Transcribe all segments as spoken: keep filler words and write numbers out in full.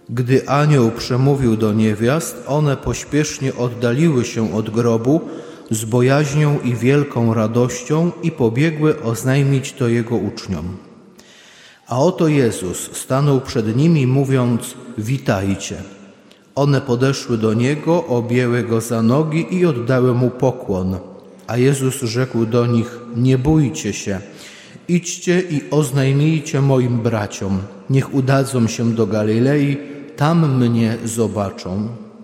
Gdy anioł przemówił do niewiast, one pośpiesznie oddaliły się od grobu z bojaźnią i wielką radością i pobiegły oznajmić to jego uczniom. A oto Jezus stanął przed nimi, mówiąc: witajcie. One podeszły do Niego, objęły Go za nogi i oddały Mu pokłon. A Jezus rzekł do nich: nie bójcie się, idźcie i oznajmijcie moim braciom. Niech udadzą się do Galilei, tam mnie zobaczą.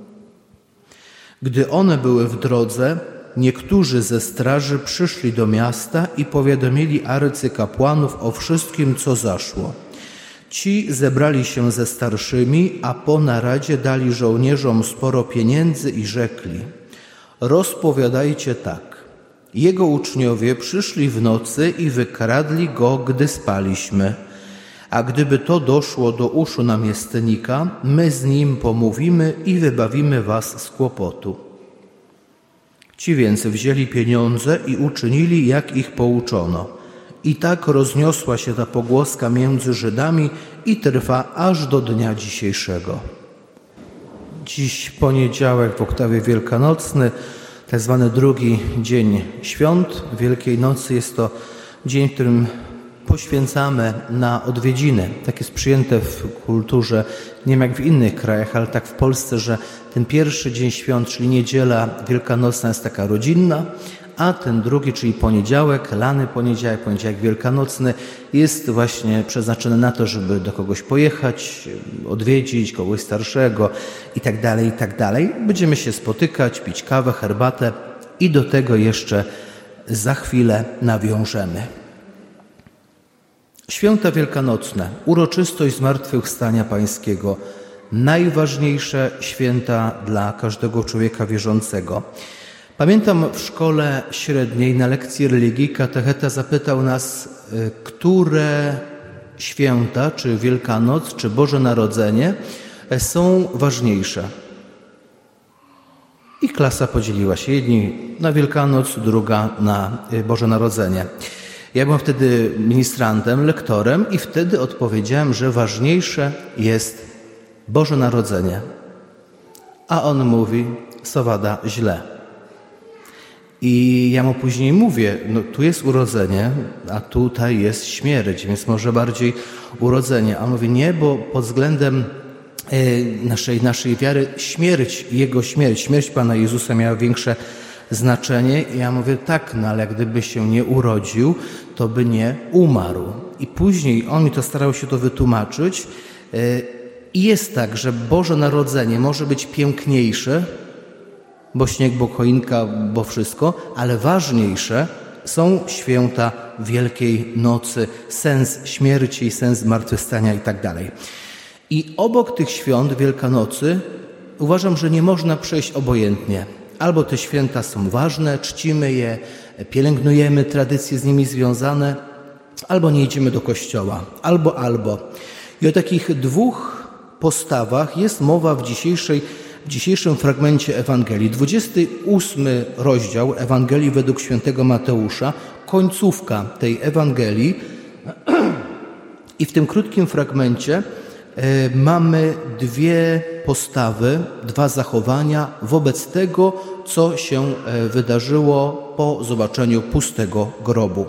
Gdy one były w drodze, niektórzy ze straży przyszli do miasta i powiadomili arcykapłanów o wszystkim, co zaszło. Ci zebrali się ze starszymi, a po naradzie dali żołnierzom sporo pieniędzy i rzekli: rozpowiadajcie tak. Jego uczniowie przyszli w nocy i wykradli go, gdy spaliśmy. A gdyby to doszło do uszu namiestnika, my z nim pomówimy i wybawimy was z kłopotu. Ci więc wzięli pieniądze i uczynili, jak ich pouczono. I tak rozniosła się ta pogłoska między Żydami i trwa aż do dnia dzisiejszego. Dziś poniedziałek w oktawie wielkanocny, tak zwany drugi dzień świąt Wielkiej Nocy. Jest to dzień, w którym poświęcamy na odwiedziny. Tak jest przyjęte w kulturze, nie wiem jak w innych krajach, ale tak w Polsce, że ten pierwszy dzień świąt, czyli niedziela wielkanocna, jest taka rodzinna, a ten drugi, czyli poniedziałek, lany poniedziałek, poniedziałek wielkanocny, jest właśnie przeznaczony na to, żeby do kogoś pojechać, odwiedzić kogoś starszego i tak dalej, i tak dalej. Będziemy się spotykać, pić kawę, herbatę i do tego jeszcze za chwilę nawiążemy. Święta wielkanocne, uroczystość Zmartwychwstania Pańskiego, najważniejsze święta dla każdego człowieka wierzącego. Pamiętam w szkole średniej na lekcji religii katecheta zapytał nas, które święta, czy Wielkanoc, czy Boże Narodzenie są ważniejsze. I klasa podzieliła się. Jedni na Wielkanoc, druga na Boże Narodzenie. Ja byłem wtedy ministrantem, lektorem i wtedy odpowiedziałem, że ważniejsze jest Boże Narodzenie. A on mówi: Sowada, źle. I ja mu później mówię, no tu jest urodzenie, a tutaj jest śmierć, więc może bardziej urodzenie. A on mówi: nie, bo pod względem naszej, naszej wiary śmierć, Jego śmierć, śmierć Pana Jezusa miała większe znaczenie. I ja mówię: tak, no ale gdyby się nie urodził, to by nie umarł. I później on mi to starał się to wytłumaczyć. I jest tak, że Boże Narodzenie może być piękniejsze, bo śnieg, bo choinka, bo wszystko, ale ważniejsze są święta Wielkiej Nocy, sens śmierci, sens zmartwychwstania i tak dalej. I obok tych świąt Wielkanocy uważam, że nie można przejść obojętnie. Albo te święta są ważne, czcimy je, pielęgnujemy tradycje z nimi związane, albo nie idziemy do kościoła. Albo, albo. I o takich dwóch postawach jest mowa w dzisiejszej W dzisiejszym fragmencie Ewangelii, dwudziesty ósmy rozdział Ewangelii według świętego Mateusza, końcówka tej Ewangelii. I w tym krótkim fragmencie e, mamy dwie postawy, dwa zachowania wobec tego, co się e, wydarzyło po zobaczeniu pustego grobu.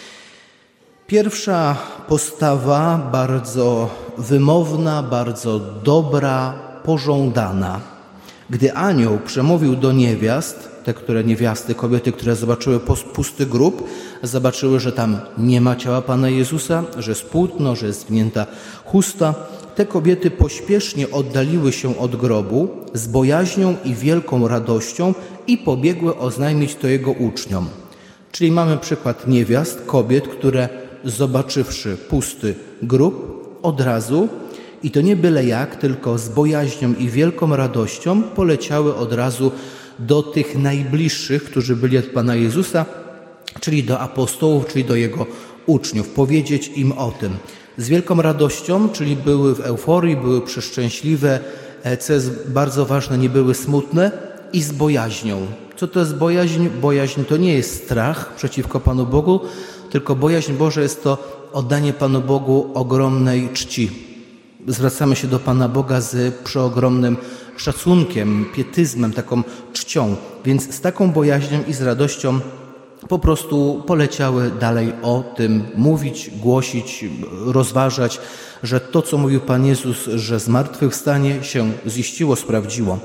Pierwsza postawa bardzo wymowna, bardzo dobra, pożądana. Gdy anioł przemówił do niewiast, te, które niewiasty, kobiety, które zobaczyły pusty grób, zobaczyły, że tam nie ma ciała Pana Jezusa, że jest płótno, że jest zwinięta chusta, te kobiety pośpiesznie oddaliły się od grobu z bojaźnią i wielką radością i pobiegły oznajmić to Jego uczniom. Czyli mamy przykład niewiast, kobiet, które zobaczywszy pusty grób, od razu, i to nie byle jak, tylko z bojaźnią i wielką radością poleciały od razu do tych najbliższych, którzy byli od Pana Jezusa, czyli do apostołów, czyli do Jego uczniów, powiedzieć im o tym. Z wielką radością, czyli były w euforii, były przeszczęśliwe, co jest bardzo ważne, nie były smutne, i z bojaźnią. Co to jest bojaźń? Bojaźń to nie jest strach przeciwko Panu Bogu, tylko bojaźń Boża jest to oddanie Panu Bogu ogromnej czci. zwracamy się do Pana Boga z przeogromnym szacunkiem, pietyzmem, taką czcią. Więc z taką bojaźnią i z radością po prostu poleciały dalej o tym mówić, głosić, rozważać, że to, co mówił Pan Jezus, że zmartwychwstanie się ziściło, sprawdziło.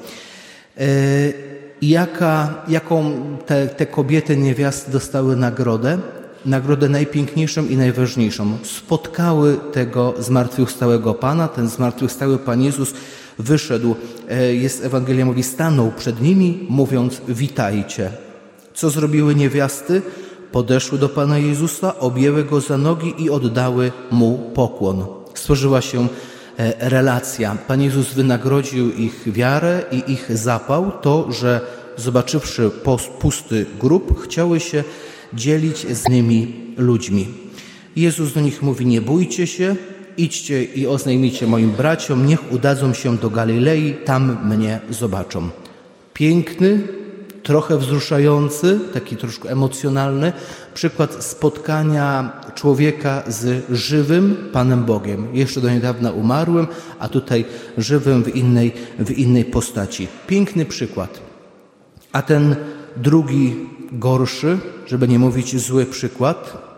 Jaka, jaką te, te kobiety, niewiasty dostały nagrodę? Nagrodę najpiękniejszą i najważniejszą. Spotkały tego zmartwychwstałego Pana, ten zmartwychwstały Pan Jezus wyszedł, jest Ewangelia mówi, stanął przed nimi, mówiąc: witajcie. Co zrobiły niewiasty? Podeszły do Pana Jezusa, objęły Go za nogi i oddały Mu pokłon. Stworzyła się relacja. Pan Jezus wynagrodził ich wiarę i ich zapał, to, że zobaczywszy pusty grób, chciały się dzielić z nimi ludźmi. Jezus do nich mówi: nie bójcie się, idźcie i oznajmijcie moim braciom, niech udadzą się do Galilei, tam mnie zobaczą. Piękny, trochę wzruszający, taki troszkę emocjonalny przykład spotkania człowieka z żywym Panem Bogiem. Jeszcze do niedawna umarłym, a tutaj żywym w innej, w innej postaci. Piękny przykład. A ten drugi, gorszy, żeby nie mówić zły przykład.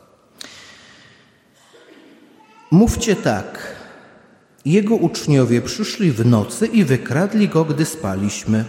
Mówcie tak: Jego uczniowie przyszli w nocy i wykradli Go, gdy spaliśmy.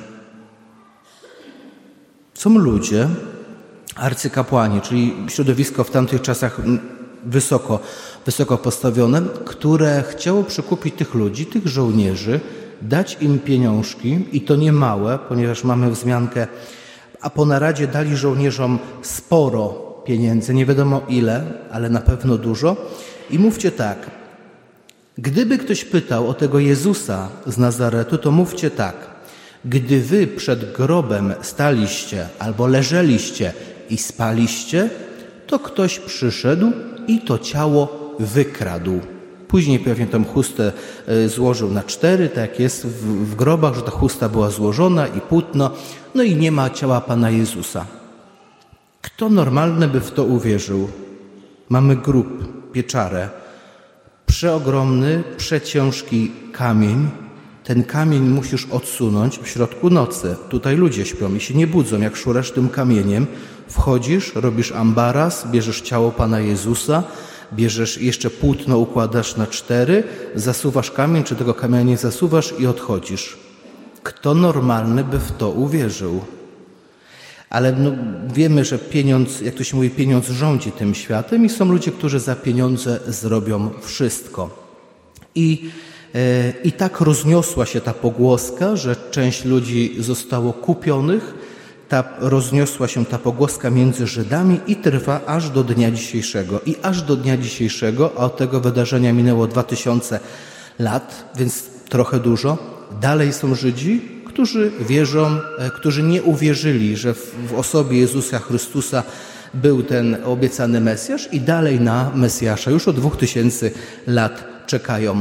Są ludzie, arcykapłani, czyli środowisko w tamtych czasach wysoko, wysoko postawione, które chciało przekupić tych ludzi, tych żołnierzy, dać im pieniążki, i to nie małe, ponieważ mamy wzmiankę, a po naradzie dali żołnierzom sporo pieniędzy, nie wiadomo ile, ale na pewno dużo. I mówcie tak: gdyby ktoś pytał o tego Jezusa z Nazaretu, to mówcie tak: gdy wy przed grobem staliście albo leżeliście i spaliście, to ktoś przyszedł i to ciało wykradł. Później pewnie tę chustę złożył na cztery, tak jak jest w, w grobach, że ta chusta była złożona i płótno, no i nie ma ciała Pana Jezusa. Kto normalny by w to uwierzył? Mamy grób, pieczarę, przeogromny, przeciężki kamień. Ten kamień musisz odsunąć w środku nocy. Tutaj ludzie śpią i się nie budzą. Jak szurasz tym kamieniem, wchodzisz, robisz ambaras, bierzesz ciało Pana Jezusa, bierzesz jeszcze płótno, układasz na cztery, zasuwasz kamień, czy tego kamienia nie zasuwasz i odchodzisz. Kto normalny by w to uwierzył? Ale no, wiemy, że pieniądz, jak to się mówi, pieniądz rządzi tym światem i są ludzie, którzy za pieniądze zrobią wszystko. I I tak rozniosła się ta pogłoska, że część ludzi zostało kupionych, ta, rozniosła się ta pogłoska między Żydami i trwa aż do dnia dzisiejszego. I aż do dnia dzisiejszego, a od tego wydarzenia minęło dwa tysiące lat, więc trochę dużo, dalej są Żydzi, którzy wierzą, którzy nie uwierzyli, że w, w osobie Jezusa Chrystusa był ten obiecany Mesjasz i dalej na Mesjasza już od dwóch tysięcy lat czekają.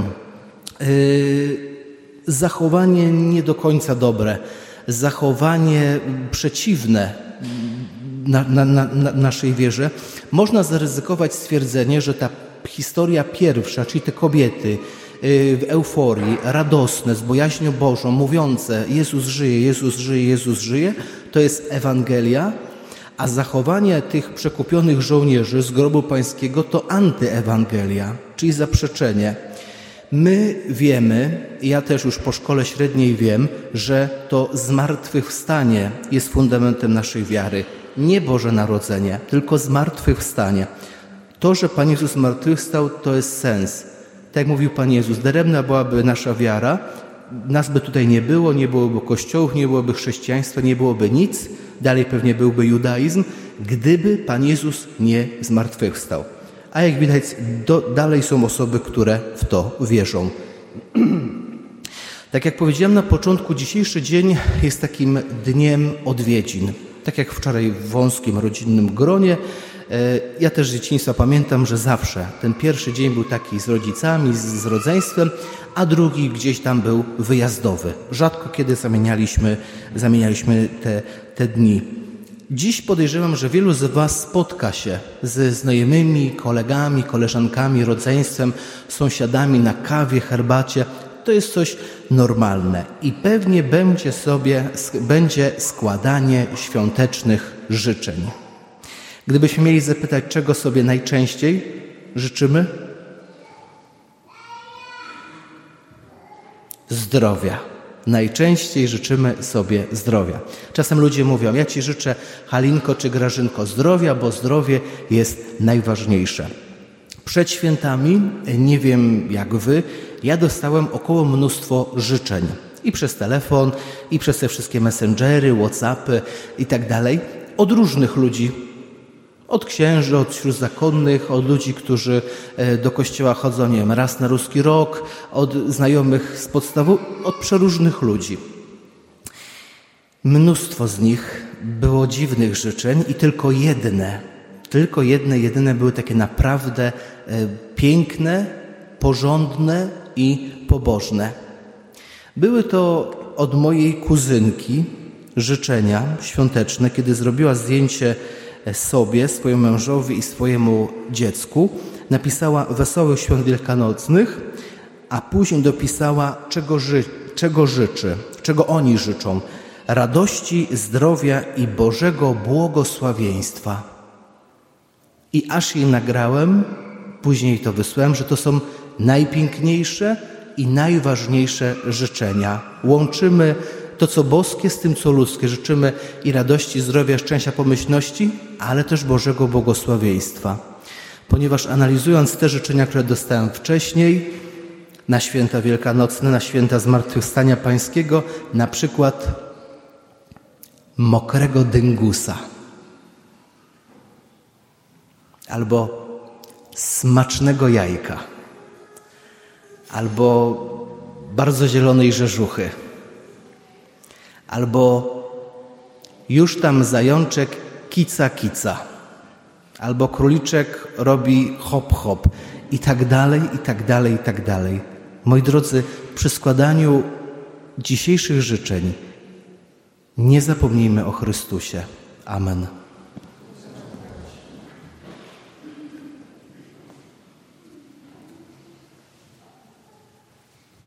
Zachowanie nie do końca dobre, zachowanie przeciwne na, na, na, na naszej wierze. Można zaryzykować stwierdzenie, że ta historia pierwsza, czyli te kobiety w euforii, radosne, z bojaźnią Bożą, mówiące: Jezus żyje, Jezus żyje, Jezus żyje, to jest Ewangelia, a zachowanie tych przekupionych żołnierzy z grobu pańskiego to antyewangelia, czyli zaprzeczenie. My wiemy, ja też już po szkole średniej wiem, że to zmartwychwstanie jest fundamentem naszej wiary. Nie Boże Narodzenie, tylko zmartwychwstanie. To, że Pan Jezus zmartwychwstał, to jest sens. Tak jak mówił Pan Jezus, daremna byłaby nasza wiara, nas by tutaj nie było, nie byłoby kościołów, nie byłoby chrześcijaństwa, nie byłoby nic, dalej pewnie byłby judaizm, gdyby Pan Jezus nie zmartwychwstał. A jak widać, do, dalej są osoby, które w to wierzą. Tak jak powiedziałem na początku, dzisiejszy dzień jest takim dniem odwiedzin. Tak jak wczoraj w wąskim, rodzinnym gronie. Ja też z dzieciństwa pamiętam, że zawsze ten pierwszy dzień był taki z rodzicami, z, z rodzeństwem, a drugi gdzieś tam był wyjazdowy. Rzadko kiedy zamienialiśmy, zamienialiśmy te, te dni. Dziś podejrzewam, że wielu z was spotka się ze znajomymi, kolegami, koleżankami, rodzeństwem, sąsiadami na kawie, herbacie. To jest coś normalne i pewnie będzie sobie, będzie składanie świątecznych życzeń. Gdybyśmy mieli zapytać, czego sobie najczęściej życzymy? Zdrowia. Najczęściej życzymy sobie zdrowia. Czasem ludzie mówią, ja ci życzę, Halinko czy Grażynko, zdrowia, bo zdrowie jest najważniejsze. Przed świętami, nie wiem jak wy, ja dostałem około mnóstwo życzeń. I przez telefon, i przez te wszystkie messengery, whatsappy i tak dalej. Od różnych ludzi. Od księży, od śródzakonnych, od ludzi, którzy do kościoła chodzą, nie wiem, raz na ruski rok, od znajomych z podstawu, od przeróżnych ludzi. Mnóstwo z nich było dziwnych życzeń i tylko jedne, tylko jedne, jedyne były takie naprawdę piękne, porządne i pobożne. Były to od mojej kuzynki życzenia świąteczne, kiedy zrobiła zdjęcie sobie, swojemu mężowi i swojemu dziecku. Napisała Wesołych Świąt Wielkanocnych, a później dopisała, czego, ży- czego życzy, czego oni życzą. Radości, zdrowia i Bożego błogosławieństwa. I aż jej nagrałem, później to wysłałem, że to są najpiękniejsze i najważniejsze życzenia. Łączymy to, co boskie, z tym, co ludzkie. Życzymy i radości, zdrowia, szczęścia, pomyślności, ale też Bożego błogosławieństwa. Ponieważ analizując te życzenia, które dostałem wcześniej, na święta wielkanocne, na święta Zmartwychwstania Pańskiego, na przykład mokrego dyngusa albo smacznego jajka albo bardzo zielonej rzeżuchy albo już tam zajączek kica kica albo króliczek robi hop hop i tak dalej, i tak dalej, i tak dalej. Moi drodzy, przy składaniu dzisiejszych życzeń nie zapomnijmy o Chrystusie. Amen.